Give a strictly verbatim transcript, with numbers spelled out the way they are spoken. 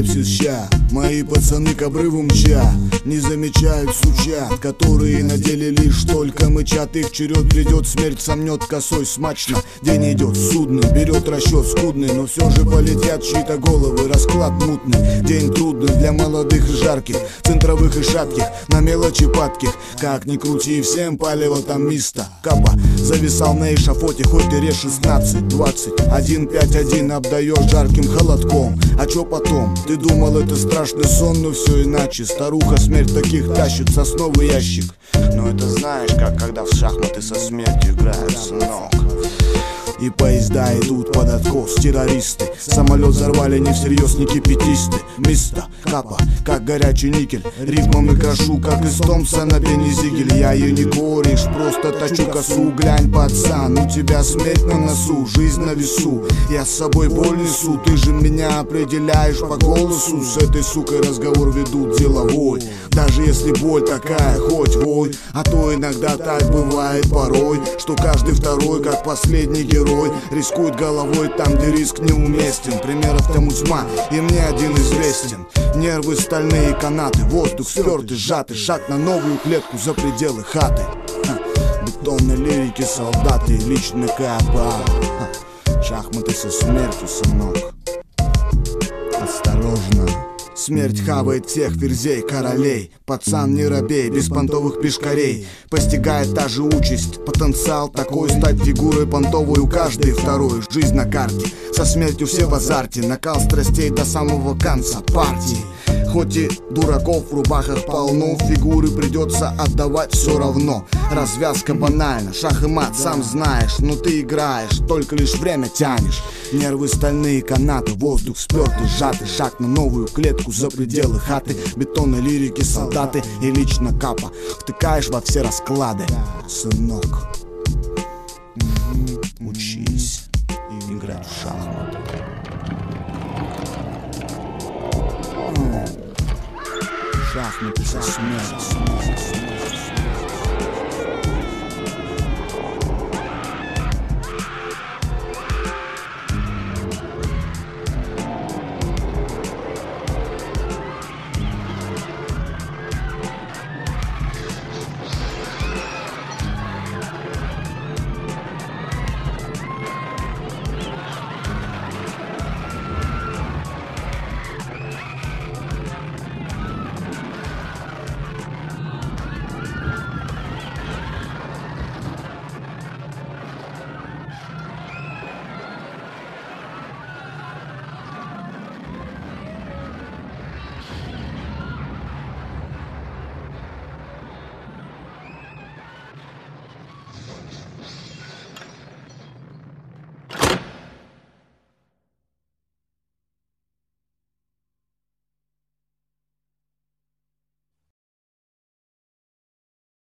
апокалипсис ща. Мои пацаны к обрыву мча, не замечают сучат, которые на деле лишь только мычат. Их черед придет, смерть сомнет косой смачно. День идет судный, берет расчет скудный, но все же полетят чьи-то головы, расклад мутный. День трудный для молодых и жарких, центровых и шатких, на мелочи падких. Как ни крути, всем палево там мисто. Капа зависал на эшафоте, хоть и режь шестнадцать двадцать. Один пять один обдаешь жарким холодком. А чё потом? Ты думал, это страшный сон, но все иначе. Старуха смерть таких тащит в сосновый ящик. Но это знаешь, как когда в шахматы со смертью играют, сынок. И поезда идут под откос, террористы. Самолет взорвали не всерьез, не кипятисты. Мисто, капа, как горячий никель. Ритмом и крошу, как из Томпсона Бенни Зигель. Я ее не кореш, просто точу косу. Глянь, пацан, у тебя смерть на носу, жизнь на весу. Я с собой боль несу, ты же меня определяешь по голосу. С этой сукой разговор ведут деловой. Даже если боль такая, хоть вой. А то иногда так бывает порой, что каждый второй, как последний герой, рискует головой там, где риск неуместен. Примеров тому тьма, и мне один известен. Нервы, стальные канаты, воздух спертый, сжатый. Шаг на новую клетку за пределы хаты. Ха. Бетонной лирики солдаты, личный капа. Ха. Шахматы со смертью, сынок. Осторожно. Смерть хавает всех верзей, королей. Пацан, не робей, без понтовых пешкарей. Постигает та же участь, потенциал такой, стать фигурой понтовой у каждой второй. Жизнь на карте, со смертью все в азарте. Накал страстей до самого конца партии. Хоть и дураков в рубахах полно, фигуры придется отдавать все равно. Развязка банальна, шах и мат, сам знаешь. Но ты играешь, только лишь время тянешь. Нервы, стальные канаты, воздух спертый, сжатый. Шаг на новую клетку за пределы хаты. Бетонной лирики солдаты и лично капа. Втыкаешь во все расклады, сынок. Учись играть в шахматы. Шахматы со смертью.